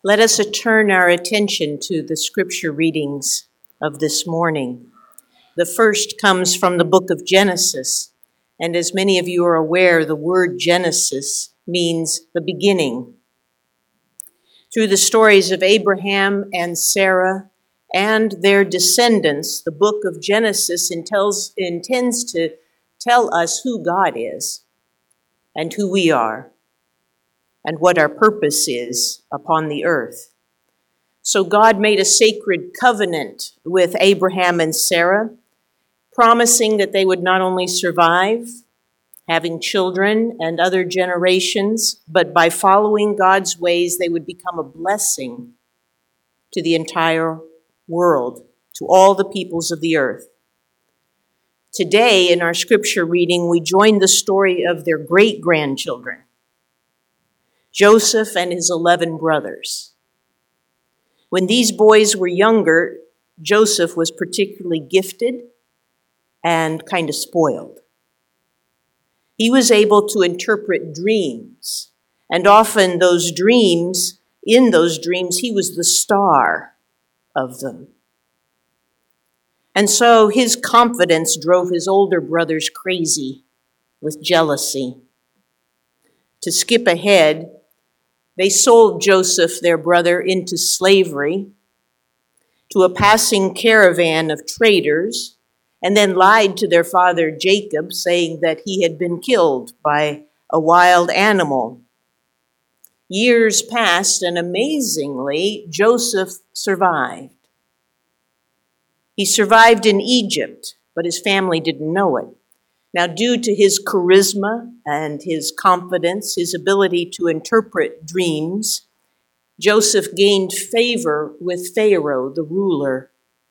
Let us turn our attention to the scripture readings of this morning. The first comes from the book of Genesis, and as many of you are aware, the word Genesis means the beginning. Through the stories of Abraham and Sarah and their descendants, the book of Genesis intends to tell us who God is and who we are and what our purpose is upon the earth. So God made a sacred covenant with Abraham and Sarah, promising that they would not only survive, having children and other generations, but by following God's ways, they would become a blessing to the entire world, to all the peoples of the earth. Today, in our scripture reading, we join the story of their great-grandchildren, Joseph and his 11 brothers. When these boys were younger, Joseph was particularly gifted and kind of spoiled. He was able to interpret dreams, and often in those dreams, he was the star of them. And so his confidence drove his older brothers crazy with jealousy. To skip ahead, they sold Joseph, their brother, into slavery to a passing caravan of traders, and then lied to their father Jacob, saying that he had been killed by a wild animal. Years passed, and amazingly, Joseph survived. He survived in Egypt, but his family didn't know it. Now, due to his charisma and his confidence, his ability to interpret dreams, Joseph gained favor with Pharaoh, the ruler.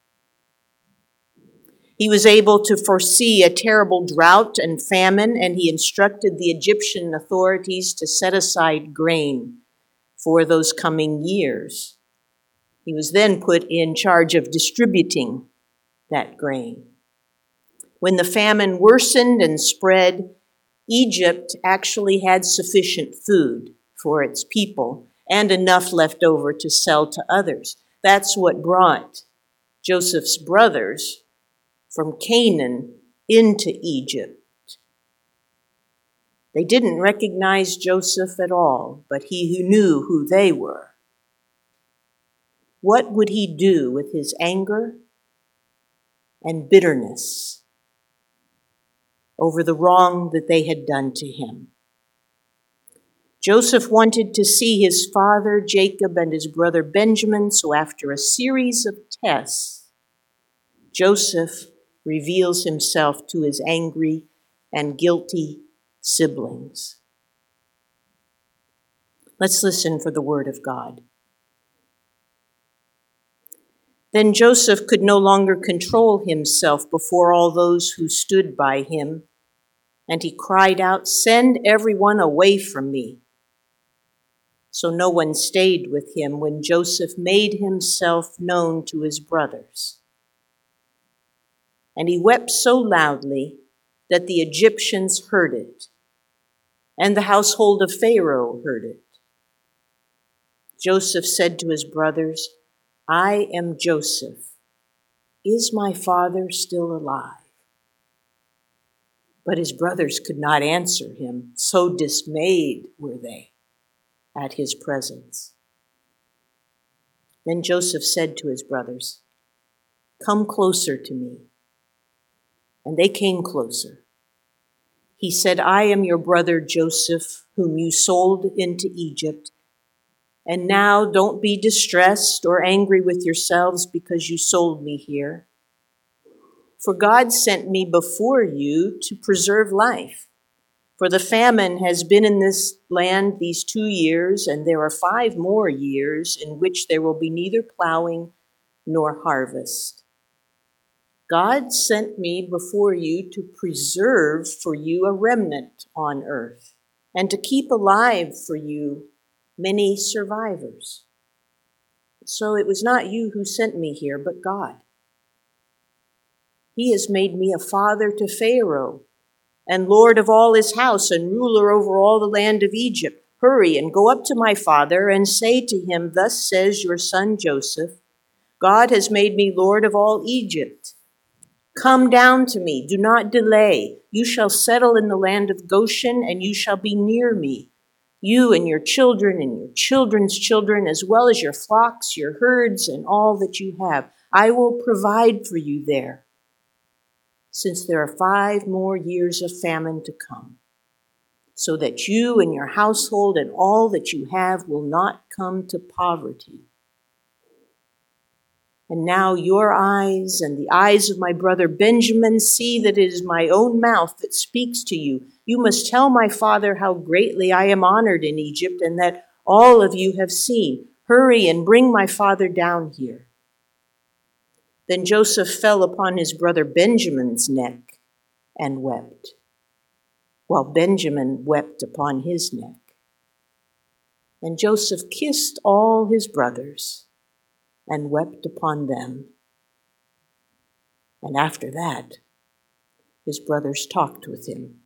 He was able to foresee a terrible drought and famine, and he instructed the Egyptian authorities to set aside grain for those coming years. He was then put in charge of distributing that grain. When the famine worsened and spread, Egypt actually had sufficient food for its people and enough left over to sell to others. That's what brought Joseph's brothers from Canaan into Egypt. They didn't recognize Joseph at all, but he who knew who they were. What would he do with his anger and bitterness over the wrong that they had done to him? Joseph wanted to see his father Jacob and his brother Benjamin, so after a series of tests, Joseph reveals himself to his angry and guilty siblings. Let's listen for the word of God. Then Joseph could no longer control himself before all those who stood by him, and he cried out, "Send everyone away from me." So no one stayed with him when Joseph made himself known to his brothers. And he wept so loudly that the Egyptians heard it, and the household of Pharaoh heard it. Joseph said to his brothers, "I am Joseph. Is my father still alive?" But his brothers could not answer him, so dismayed were they at his presence. Then Joseph said to his brothers, "Come closer to me." And they came closer. He said, "I am your brother Joseph, whom you sold into Egypt. And now don't be distressed or angry with yourselves because you sold me here. For God sent me before you to preserve life. For the famine has been in this land these 2 years, and there are 5 more years in which there will be neither plowing nor harvest. God sent me before you to preserve for you a remnant on earth, and to keep alive for you many survivors. So it was not you who sent me here, but God. He has made me a father to Pharaoh, and lord of all his house, and ruler over all the land of Egypt. Hurry and go up to my father and say to him, 'Thus says your son Joseph, God has made me Lord of all Egypt. Come down to me, do not delay. You shall settle in the land of Goshen, and you shall be near me, you and your children's children, as well as your flocks, your herds, and all that you have. I will provide for you there, since there are 5 more years of famine to come, so that you and your household and all that you have will not come to poverty. And now your eyes and the eyes of my brother Benjamin see that it is my own mouth that speaks to you. You must tell my father how greatly I am honored in Egypt, and that all of you have seen. Hurry and bring my father down here.' Then Joseph fell upon his brother Benjamin's neck and wept, while Benjamin wept upon his neck. And Joseph kissed all his brothers and wept upon them. And after that, his brothers talked with him.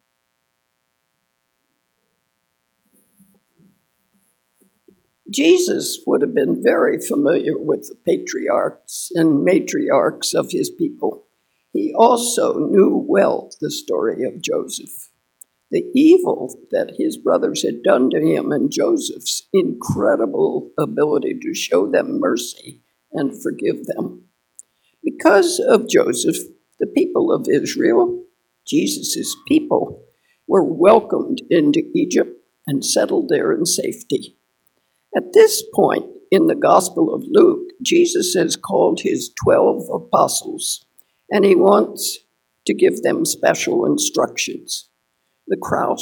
Jesus would have been very familiar with the patriarchs and matriarchs of his people. He also knew well the story of Joseph, the evil that his brothers had done to him, and Joseph's incredible ability to show them mercy and forgive them. Because of Joseph, the people of Israel, Jesus' people, were welcomed into Egypt and settled there in safety. At this point in the Gospel of Luke, Jesus has called his 12 apostles, and he wants to give them special instructions. The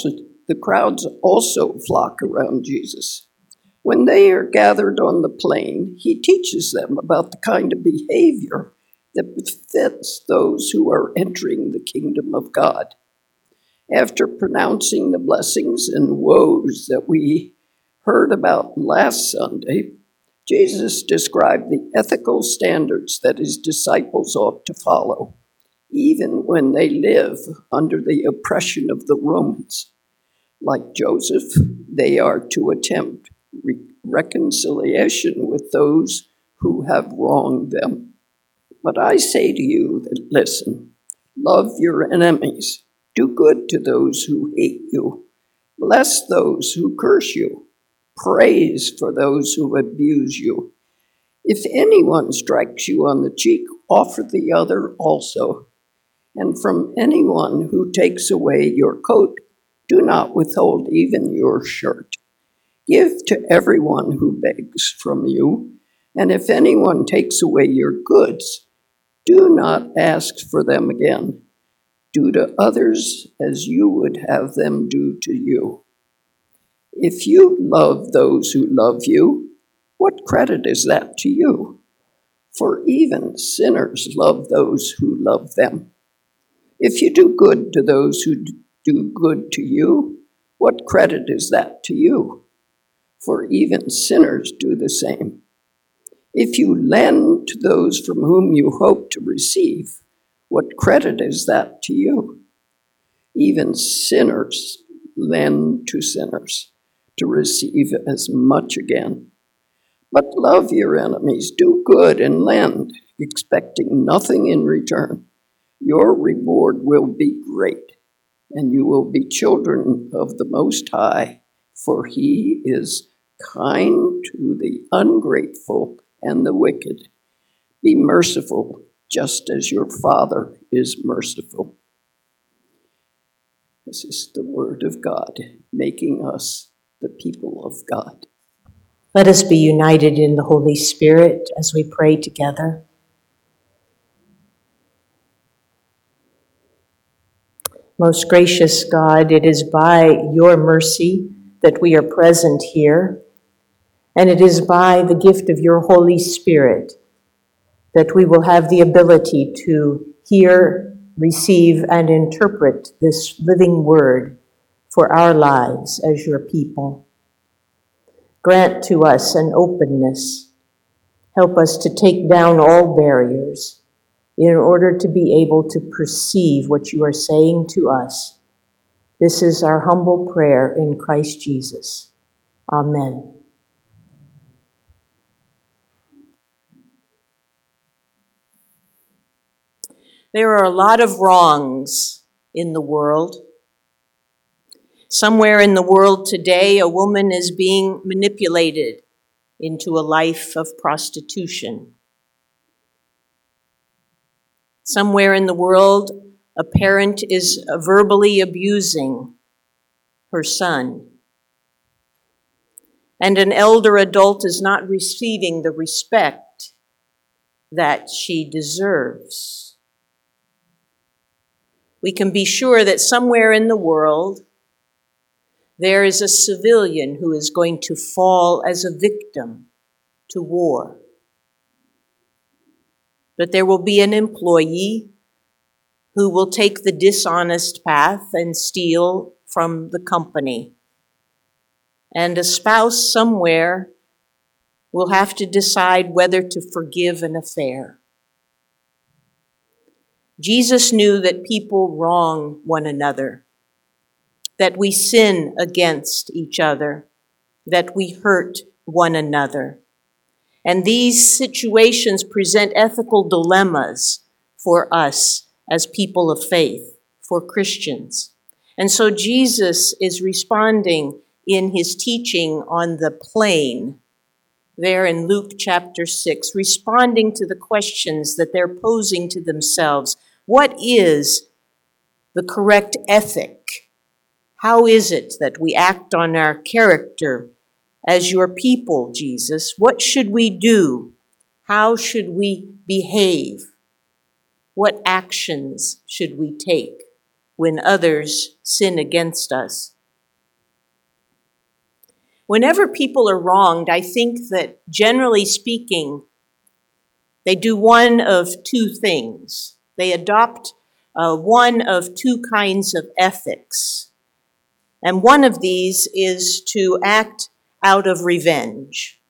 crowds also flock around Jesus. When they are gathered on the plain, he teaches them about the kind of behavior that befits those who are entering the kingdom of God. After pronouncing the blessings and woes that we heard about last Sunday, Jesus described the ethical standards that his disciples ought to follow, even when they live under the oppression of the Romans. Like Joseph, they are to attempt reconciliation with those who have wronged them. But I say to you that listen, love your enemies, do good to those who hate you, bless those who curse you, praise for those who abuse you. If anyone strikes you on the cheek, offer the other also. And from anyone who takes away your coat, do not withhold even your shirt. Give to everyone who begs from you, and if anyone takes away your goods, do not ask for them again. Do to others as you would have them do to you. If you love those who love you, what credit is that to you? For even sinners love those who love them. If you do good to those who do good to you, what credit is that to you? For even sinners do the same. If you lend to those from whom you hope to receive, what credit is that to you? Even sinners lend to sinners to receive as much again. But love your enemies, do good and lend, expecting nothing in return. Your reward will be great, and you will be children of the Most High, for he is kind to the ungrateful and the wicked. Be merciful, just as your Father is merciful. This is the word of God, making us the people of God. Let us be united in the Holy Spirit as we pray together. Most gracious God, it is by your mercy that we are present here, and it is by the gift of your Holy Spirit that we will have the ability to hear, receive, and interpret this living word for our lives as your people. Grant to us an openness. Help us to take down all barriers in order to be able to perceive what you are saying to us. This is our humble prayer in Christ Jesus. Amen. There are a lot of wrongs in the world. Somewhere in the world today, a woman is being manipulated into a life of prostitution. Somewhere in the world, a parent is verbally abusing her son. And an elder adult is not receiving the respect that she deserves. We can be sure that somewhere in the world, there is a civilian who is going to fall as a victim to war. But there will be an employee who will take the dishonest path and steal from the company. And a spouse somewhere will have to decide whether to forgive an affair. Jesus knew that people wrong one another, that we sin against each other, that we hurt one another. And these situations present ethical dilemmas for us as people of faith, for Christians. And so Jesus is responding in his teaching on the plain, there in Luke chapter 6, responding to the questions that they're posing to themselves. What is the correct ethic? How is it that we act on our character as your people, Jesus? What should we do? How should we behave? What actions should we take when others sin against us? Whenever people are wronged, I think that generally speaking, they do one of two things. They adopt one of two kinds of ethics. And one of these is to act out of revenge.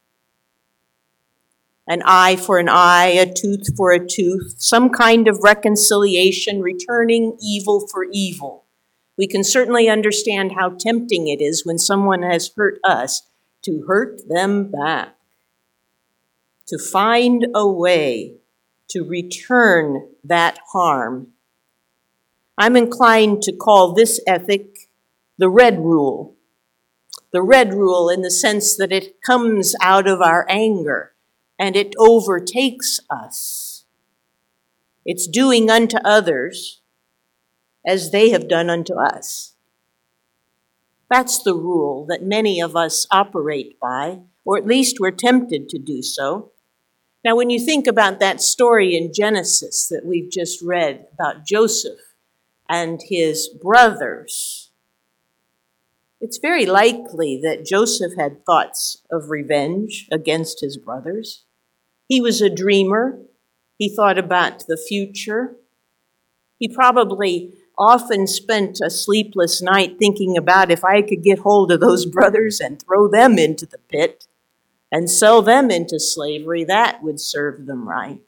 An eye for an eye, a tooth for a tooth, some kind of reconciliation, returning evil for evil. We can certainly understand how tempting it is when someone has hurt us to hurt them back, to find a way to return that harm. I'm inclined to call this ethic the red rule. The red rule in the sense that it comes out of our anger and it overtakes us. It's doing unto others as they have done unto us. That's the rule that many of us operate by, or at least we're tempted to do so. Now, when you think about that story in Genesis that we've just read about Joseph and his brothers, it's very likely that Joseph had thoughts of revenge against his brothers. He was a dreamer. He thought about the future. He probably often spent a sleepless night thinking about if I could get hold of those brothers and throw them into the pit and sell them into slavery, that would serve them right.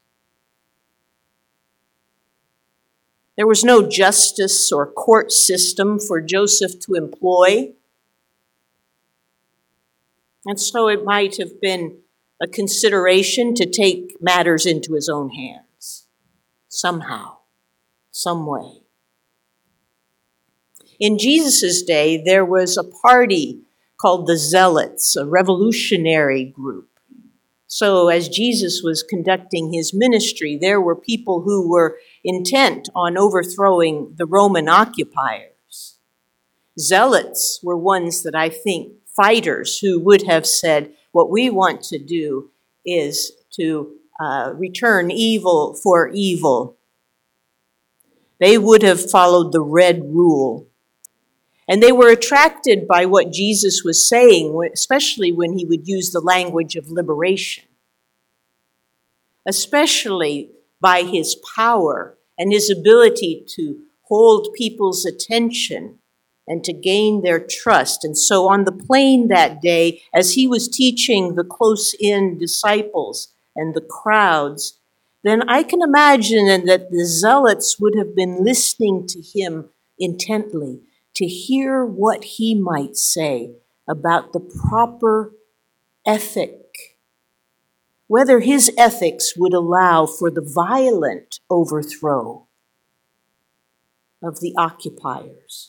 There was no justice or court system for Joseph to employ. And so it might have been a consideration to take matters into his own hands, somehow, some way. In Jesus' day, there was a party called the Zealots, a revolutionary group. So as Jesus was conducting his ministry, there were people who were intent on overthrowing the Roman occupiers. Zealots were ones that I think fighters who would have said, what we want to do is to return evil for evil. They would have followed the red rule. And they were attracted by what Jesus was saying, especially when he would use the language of liberation, especially by his power and his ability to hold people's attention and to gain their trust. And so on the plain that day, as he was teaching the close-in disciples and the crowds, then I can imagine that the zealots would have been listening to him intently, to hear what he might say about the proper ethic, whether his ethics would allow for the violent overthrow of the occupiers.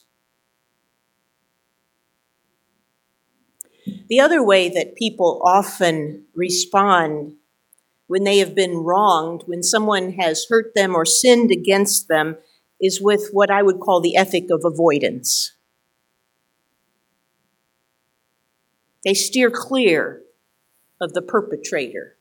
The other way that people often respond when they have been wronged, when someone has hurt them or sinned against them, is with what I would call the ethic of avoidance. They steer clear of the perpetrator.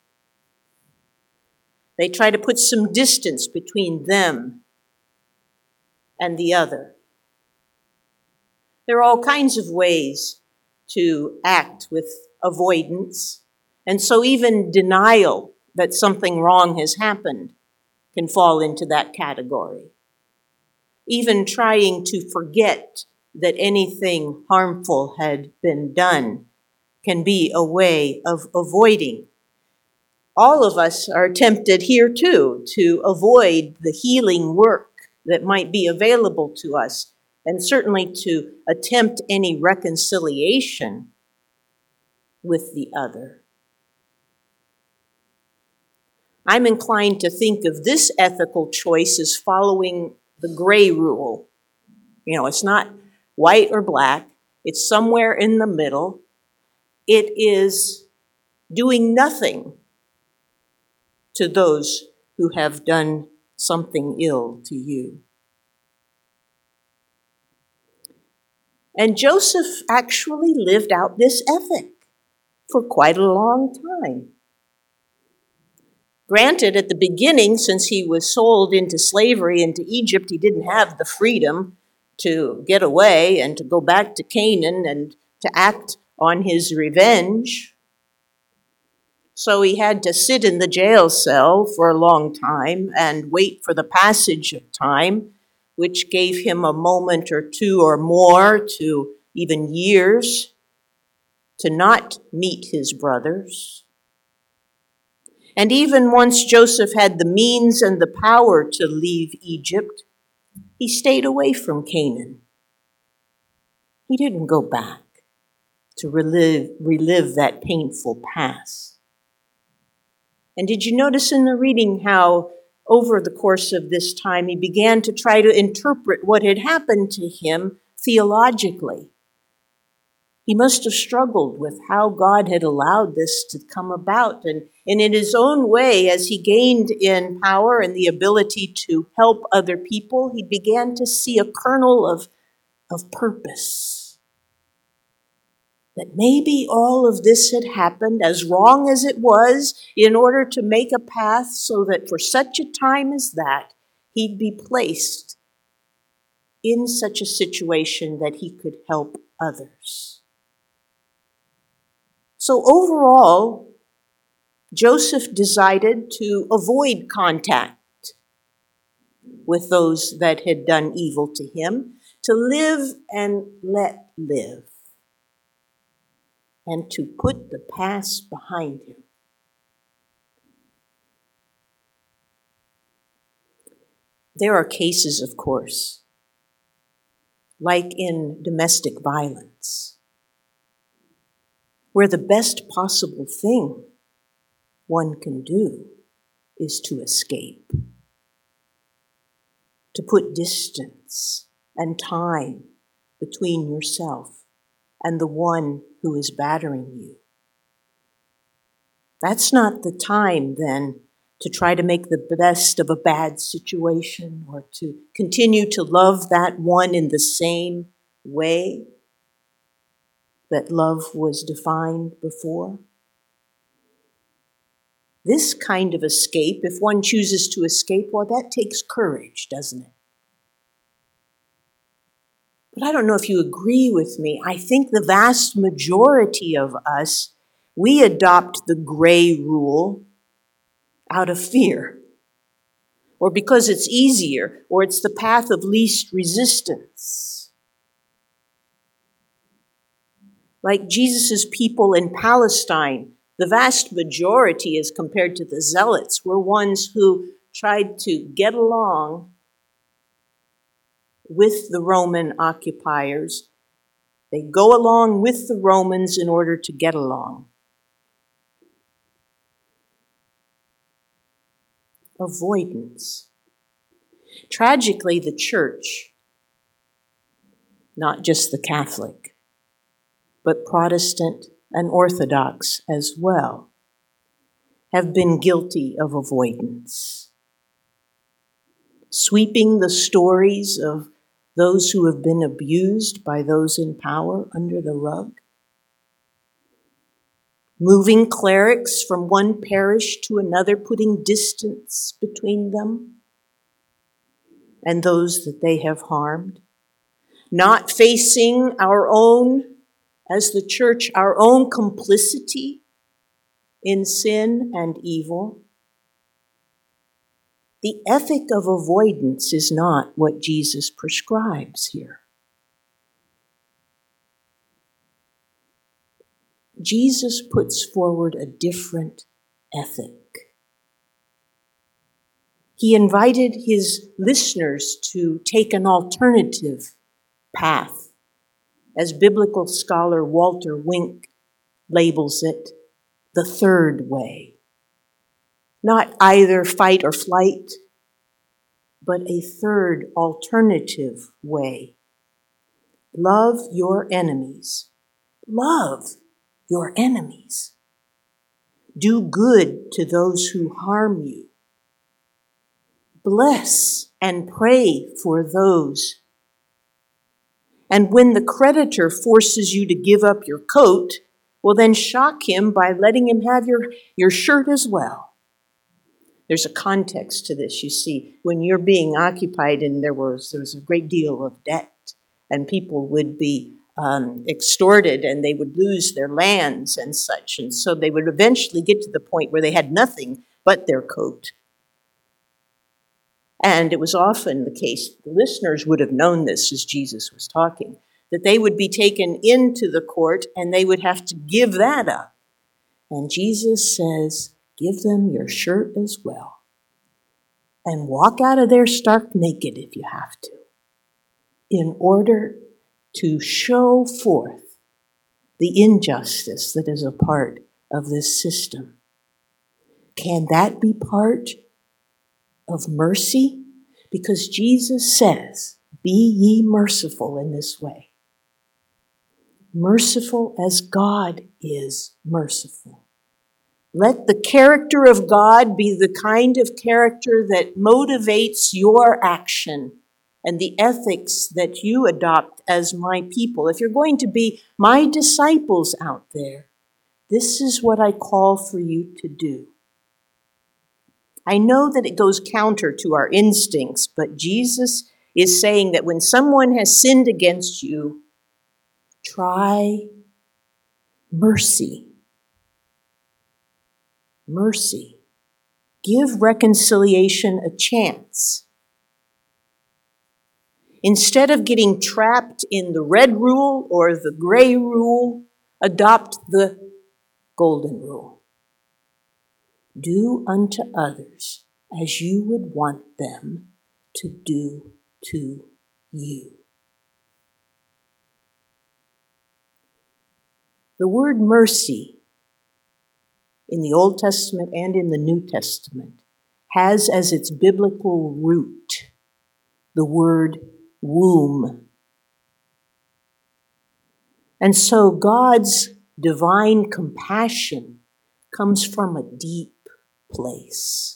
They try to put some distance between them and the other. There are all kinds of ways to act with avoidance, and so even denial that something wrong has happened can fall into that category. Even trying to forget that anything harmful had been done can be a way of avoiding. All of us are tempted here too to avoid the healing work that might be available to us, and certainly to attempt any reconciliation with the other. I'm inclined to think of this ethical choice as following the gray rule. It's not white or black. It's somewhere in the middle. It is doing nothing to those who have done something ill to you. And Joseph actually lived out this ethic for quite a long time. Granted, at the beginning, since he was sold into slavery into Egypt, he didn't have the freedom to get away and to go back to Canaan and to act on his revenge. So he had to sit in the jail cell for a long time and wait for the passage of time, which gave him a moment or two or more to even years to not meet his brothers. And even once Joseph had the means and the power to leave Egypt, he stayed away from Canaan. He didn't go back to relive that painful past. And did you notice in the reading how over the course of this time he began to try to interpret what had happened to him theologically? He must have struggled with how God had allowed this to come about. And in his own way, as he gained in power and the ability to help other people, he began to see a kernel of purpose. That maybe all of this had happened, as wrong as it was, in order to make a path so that for such a time as that, he'd be placed in such a situation that he could help others. So overall, Joseph decided to avoid contact with those that had done evil to him, to live and let live, and to put the past behind him. There are cases, of course, like in domestic violence, where the best possible thing one can do is to escape, to put distance and time between yourself and the one who is battering you. That's not the time, then, to try to make the best of a bad situation or to continue to love that one in the same way that love was defined before. This kind of escape, if one chooses to escape, well, that takes courage, doesn't it? But I don't know if you agree with me. I think the vast majority of us, we adopt the gray rule out of fear, or because it's easier, or it's the path of least resistance. Like Jesus' people in Palestine, the vast majority, as compared to the zealots, were ones who tried to get along with the Roman occupiers They go along with the Romans in order to get along. Avoidance. Tragically, the church, not just the Catholic, but Protestant and Orthodox as well, have been guilty of avoidance. Sweeping the stories of those who have been abused by those in power under the rug. Moving clerics from one parish to another, putting distance between them and those that they have harmed. Not facing our own, as the church, our own complicity in sin and evil. The ethic of avoidance is not what Jesus prescribes here. Jesus puts forward a different ethic. He invited his listeners to take an alternative path, as biblical scholar Walter Wink labels it, the third way. Not either fight or flight, but a third alternative way. Love your enemies. Love your enemies. Do good to those who harm you. Bless and pray for those. And when the creditor forces you to give up your coat, well, then shock him by letting him have your shirt as well. There's a context to this, you see. When you're being occupied and there was a great deal of debt, and people would be extorted and they would lose their lands and such. And so they would eventually get to the point where they had nothing but their coat. And it was often the case, the listeners would have known this as Jesus was talking, that they would be taken into the court and they would have to give that up. And Jesus says, give them your shirt as well. And walk out of there stark naked if you have to, in order to show forth the injustice that is a part of this system. Can that be part of mercy? Because Jesus says, be ye merciful in this way. Merciful as God is merciful. Let the character of God be the kind of character that motivates your action and the ethics that you adopt as my people. If you're going to be my disciples out there, this is what I call for you to do. I know that it goes counter to our instincts, but Jesus is saying that when someone has sinned against you, try mercy. Mercy. Give reconciliation a chance. Instead of getting trapped in the red rule or the gray rule, adopt the golden rule. Do unto others as you would want them to do to you. The word mercy in the Old Testament and in the New Testament has as its biblical root the word womb. And so God's divine compassion comes from a deep place.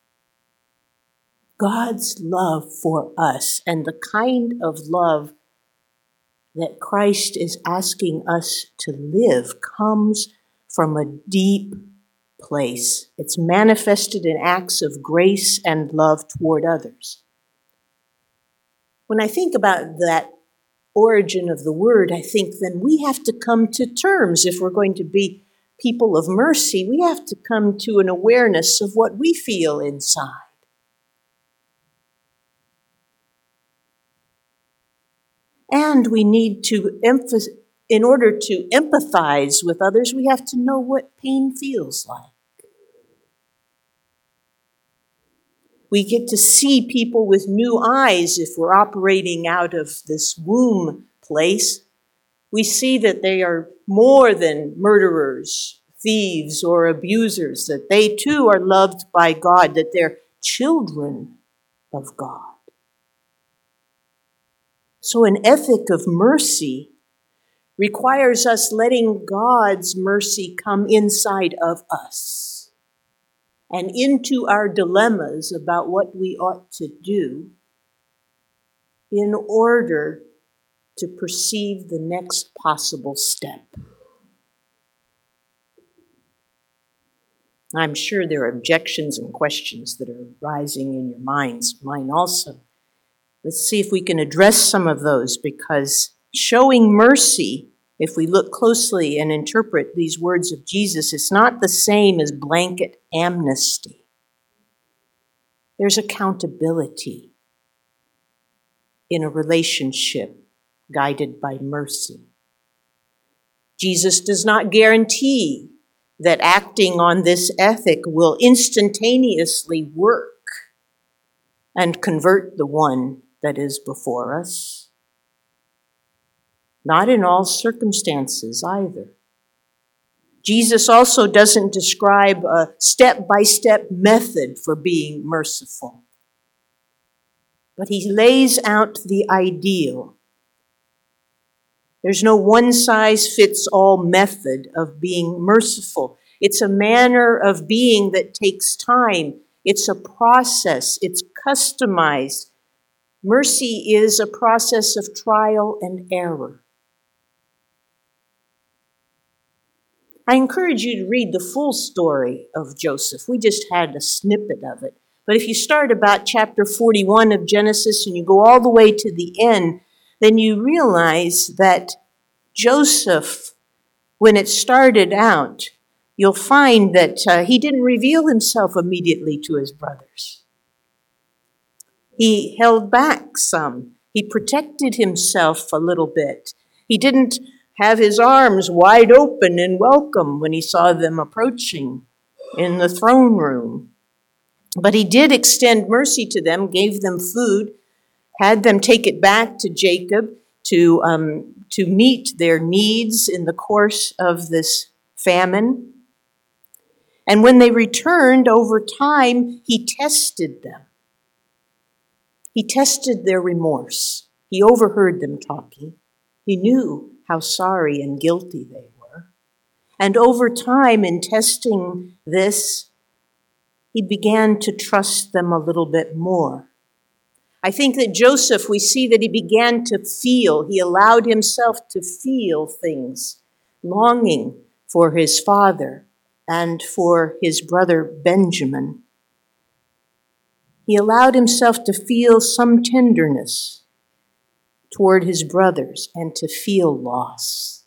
God's love for us and the kind of love that Christ is asking us to live comes from a deep place. It's manifested in acts of grace and love toward others. When I think about that origin of the word, I think then we have to come to terms, if we're going to be people of mercy, we have to come to an awareness of what we feel inside. And we need to in order to empathize with others, we have to know what pain feels like. We get to see people with new eyes if we're operating out of this womb place. We see that they are more than murderers, thieves, or abusers, that they too are loved by God, that they're children of God. So an ethic of mercy requires us letting God's mercy come inside of us and into our dilemmas about what we ought to do in order to perceive the next possible step. I'm sure there are objections and questions that are rising in your minds, mine also. Let's see if we can address some of those, because showing mercy, if we look closely and interpret these words of Jesus, it's not the same as blanket amnesty. There's accountability in a relationship guided by mercy. Jesus does not guarantee that acting on this ethic will instantaneously work and convert the one that is before us. Not in all circumstances either. Jesus also doesn't describe a step-by-step method for being merciful, but he lays out the ideal. There's no one-size-fits-all method of being merciful. It's a manner of being that takes time. It's a process. It's customized. Mercy is a process of trial and error. I encourage you to read the full story of Joseph. We just had a snippet of it. But if you start about chapter 41 of Genesis and you go all the way to the end, then you realize that Joseph, when it started out, you'll find that he didn't reveal himself immediately to his brothers. He held back some. He protected himself a little bit. He didn't have his arms wide open in welcome when he saw them approaching in the throne room. But he did extend mercy to them, gave them food, had them take it back to Jacob to meet their needs in the course of this famine. And when they returned over time, he tested them. He tested their remorse. He overheard them talking. He knew how sorry and guilty they were. And over time, in testing this, he began to trust them a little bit more. I think that Joseph, we see that he began to feel, he allowed himself to feel things, longing for his father and for his brother Benjamin. He allowed himself to feel some tenderness toward his brothers and to feel loss.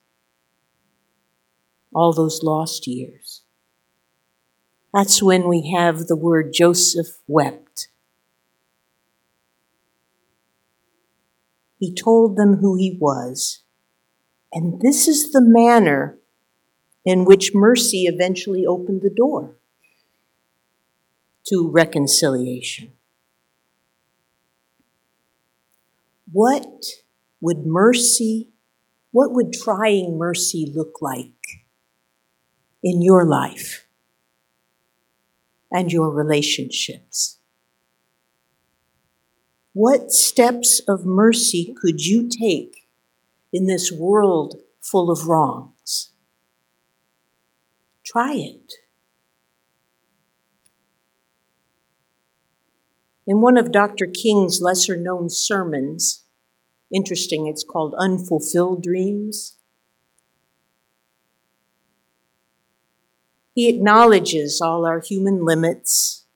All those lost years. That's when we have the word Joseph wept. He told them who he was. And this is the manner in which mercy eventually opened the door to reconciliation. What would trying mercy look like in your life and your relationships? What steps of mercy could you take in this world full of wrongs? Try it. In one of Dr. King's lesser-known sermons, interesting, it's called Unfulfilled Dreams, he acknowledges all our human limits,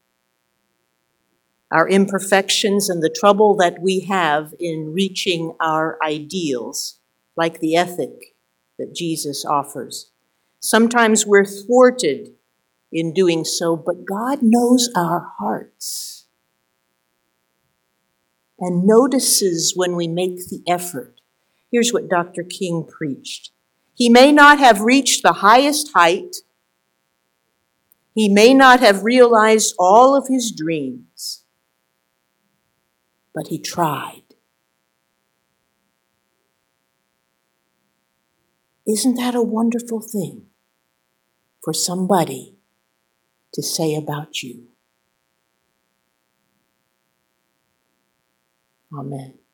our imperfections, and the trouble that we have in reaching our ideals, like the ethic that Jesus offers. Sometimes we're thwarted in doing so, but God knows our hearts and notices when we make the effort. Here's what Dr. King preached. He may not have reached the highest height. He may not have realized all of his dreams, but he tried. Isn't that a wonderful thing for somebody to say about you? Amen.